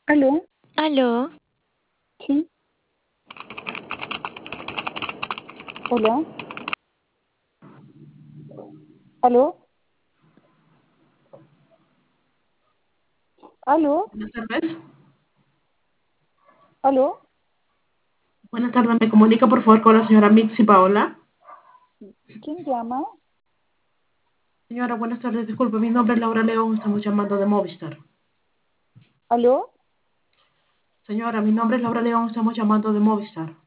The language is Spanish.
¿Aló? Aló, Sí. Hola. ¿Aló? ¿Aló? Buenas tardes. ¿Aló? Buenas tardes. ¿Me comunica por favor con la señora Mixi Paola? ¿Quién llama? Señora, buenas tardes. Disculpe, mi nombre es Laura León. Estamos llamando de Movistar. ¿Aló? Señora, mi nombre es Laura León. Estamos llamando de Movistar.